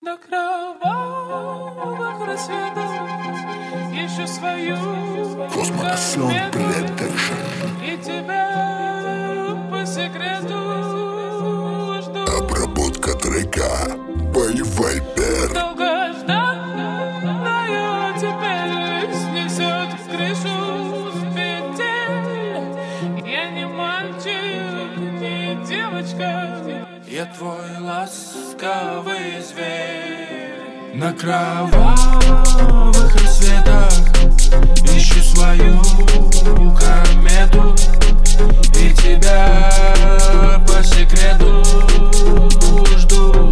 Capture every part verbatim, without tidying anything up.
На кровавых рассветах ищу свою комету, и тебя по секрету жду. Обработка трека by Viper. Долгожданная теперь снесет в крышу с петель. Я не мальчик, не девочка, я твой ласковый зверь. На кровавых рассветах ищу свою комету, и тебя по секрету жду.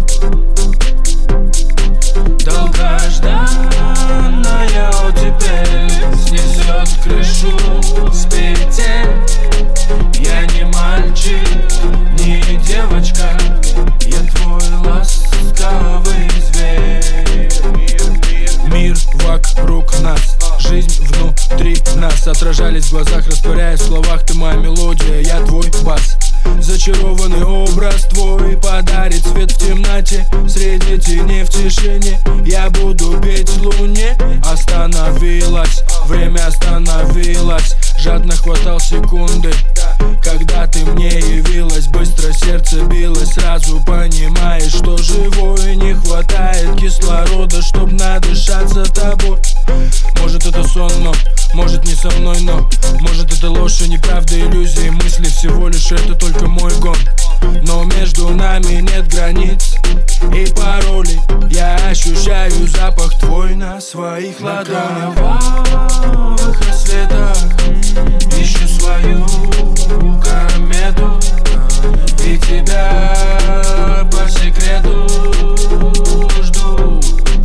Долгожданная теперь снесет крышу с петель. Я не мальчик, не девочка, я твой ласковый зверь. Мир вокруг нас, жизнь внутри нас, отражались в глазах, растворяясь в словах. Ты моя мелодия, я твой бас. Зачарованный образ твой подарит свет в темноте. Среди теней в тишине я буду петь луне. Остановилась, время остановилось. Жадно хватал секунды, когда ты мне явилась. Быстро сердце билось, сразу понимаешь, что живой. Не хватает кислорода, чтоб надышаться тобой. Может это сон, но может не со мной, но может это ложь и неправда, иллюзии, мысли. Всего лишь это только мой гон. Но между нами нет границ и паролей. Я ощущаю запах твой на своих ладонях. На кровавых рассветах ищу свою комету, и тебя по секрету жду.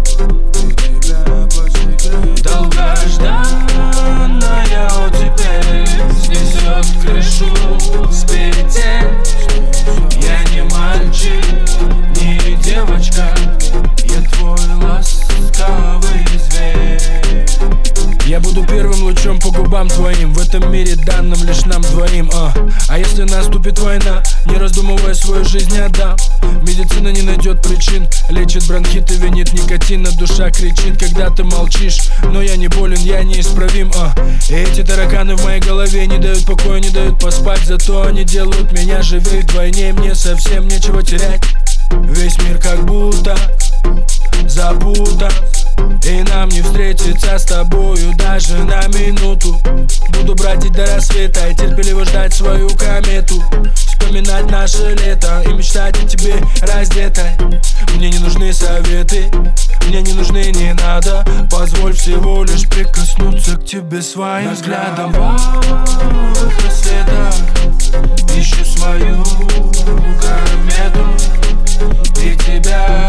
Долгожданная теперь снесет крышу с петель. Я не мальчик, не девочка, я твой ласковый зверь. Я буду первым лучом по губам твоим в этом мире, данным лишь нам двоим. А, а если наступит война, не раздумывая, свою жизнь отдам. Медицина не найдет причин, лечит бронхит и винит никотин. Душа кричит, когда ты молчишь, но я не болен, я неисправим. А, и эти тараканы в моей голове не дают покоя, не дают поспать. Зато они делают меня живее вдвойне. Мне совсем нечего терять. Весь мир как будто запутан, и нам не встретиться с тобою даже на минуту. Буду бродить до рассвета и терпеливо ждать свою комету. Вспоминать наше лето и мечтать о тебе раздетой. Мне не нужны советы, мне не нужны, не надо. Позволь всего лишь прикоснуться к тебе своим взглядом. На кровавых рассветах ищу свою комету, и тебя